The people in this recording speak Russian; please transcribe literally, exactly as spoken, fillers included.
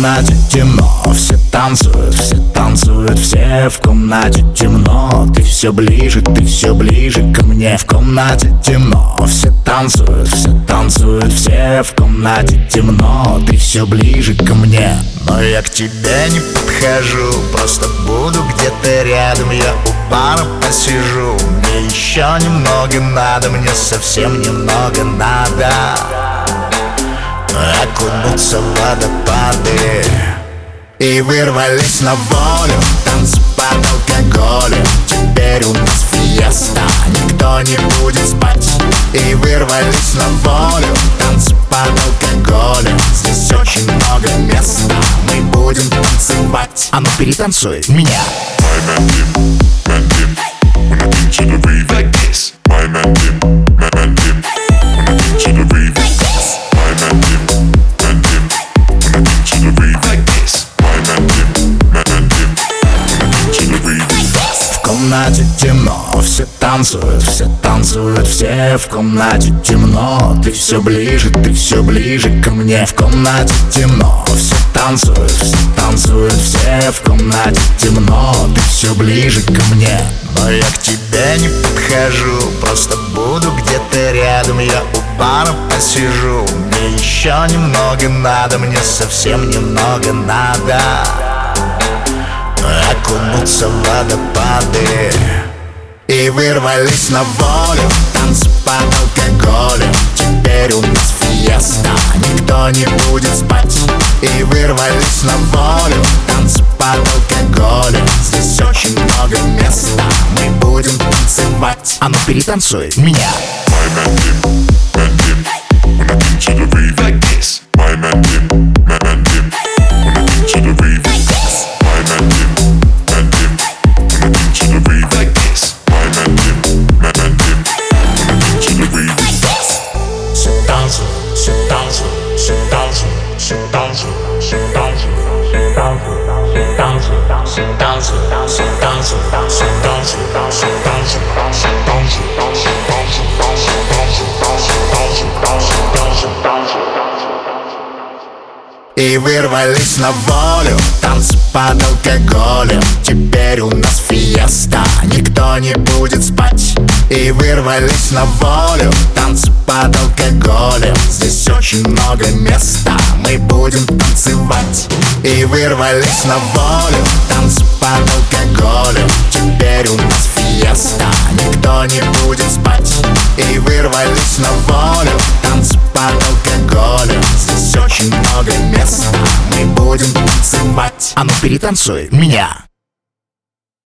комнате темно, все танцуют, все танцуют, все в комнате темно. Ты все ближе, ты все ближе ко мне. В комнате темно, все танцуют, все танцуют, все в комнате темно. Ты все ближе ко мне. Но я к тебе не подхожу, просто буду где-то рядом. Я у бара посижу, мне еще немного надо, мне совсем немного надо окунуться в водопады. И вырвались на волю, танцы под алкоголем. Теперь у нас фиеста, никто не будет спать. И вырвались на волю, танцы под алкоголем. Здесь очень много места, мы будем танцевать. А ну перетанцуй меня. My man Tim, man Tim, when I think to the rave like this. My man Tim, my man Tim, when I think to the rave like this. My man Tim, man Tim, when I think to the rave like this. My man Tim, my man Tim, when I think to the rave like this. В комнате темно, все танцуют, все танцуют, все в комнате темно. Ты все ближе, ты все ближе ко мне. В комнате темно, все танцуют, все танцуют, все в комнате темно. Ты все ближе ко мне. Но я к тебе не подхожу, просто буду где-то рядом. Я у бара посижу, мне еще немного надо, мне совсем немного надо окунуться в водопады. И вырвались на волю, танцы под алкоголем. Теперь у нас фиеста, никто не будет спать. И вырвались на волю, танцы под алкоголем. Здесь очень много места, мы будем танцевать. А ну перетанцуй меня. My man Tim, man Tim, when I think to the rave like this. My man Tim, my man Tim, when I think to the rave like this. My man Tim, man Tim, when I think to the rave like this. My man Tim, my man Tim, when I think to the rave like this. Все танцуют, все танцуют, все танцуют, все танцуют, все танцуют, все танцуют, все танцуют, все танцуют, все танцуют, все танцуют, все танцуют, все танцуют, все И вырвались на волю, танцы под алкоголем. Теперь у нас фиеста, никто не будет спать. И вырвались на волю, танцы под алкоголем. Здесь очень много места, мы будем танцевать. И вырвались на волю, танцы под алкоголем. Теперь у нас фиеста, никто не будет спать. И вырвались на волю, танцы под алкоголем. Здесь очень много места, мы будем танцевать. А ну перетанцуй меня.